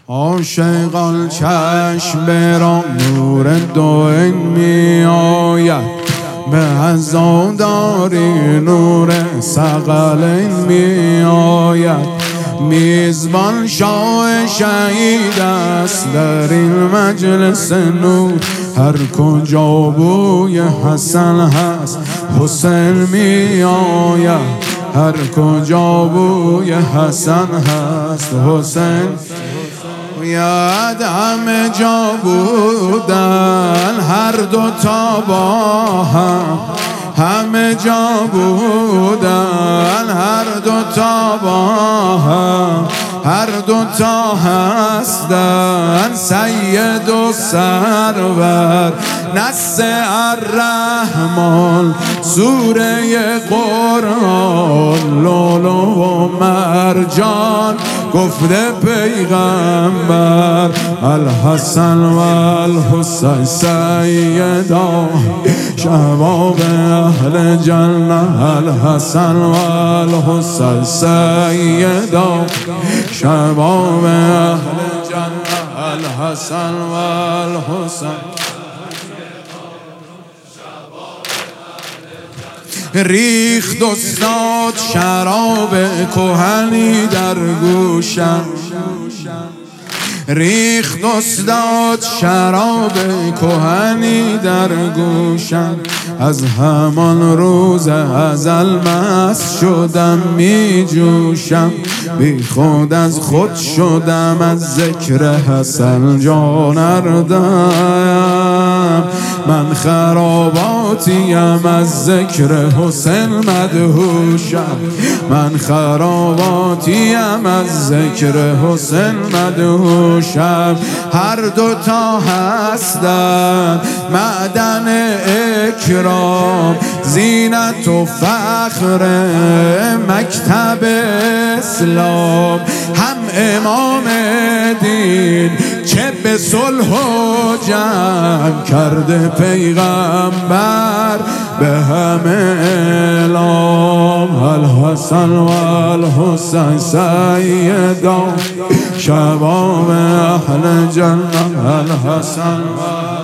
عاشقان چشم را نور دوئین می آید، به عزاداری نور ثقلین می آید. میزبان شاه شهید است در این مجلس نور، هر کجا بوی حسن هست حسین می آید، هر کجا بوی حسن هست حسین یاد. همه جا بودن هر دوتا با هم، همه جا بودن هر دوتا با هم، هر دوتا هستن سید و سرور. نص الرحمن سوره قرآن، لولو و مرجان گفته پیغمبر. الحسن و الحسین سیدا شباب اهل جنة، الحسن و الحسین سیدا شباب اهل جنة، الحسن و الحسین. ریخت استاد شراب کهنی در گوشم، ریخت استاد شراب کهنی در گوشم. از همان روز ازل مست شدم می جوشم، بی خود از خود شدم از ذکر حسن جان اردم. من خراباتیم از ذکر حسین مدهوشم، من خراباتیم از ذکر حسین مدهوشم. هر دوتا هستن معدن اکرام، زینت و فخر مکتب اسلام. هم امام دین که به صلح و جنگ کرده پیغمبر به همه اعلام. الحسن و الحسین سیدا شباب اهل جنة، الحسن و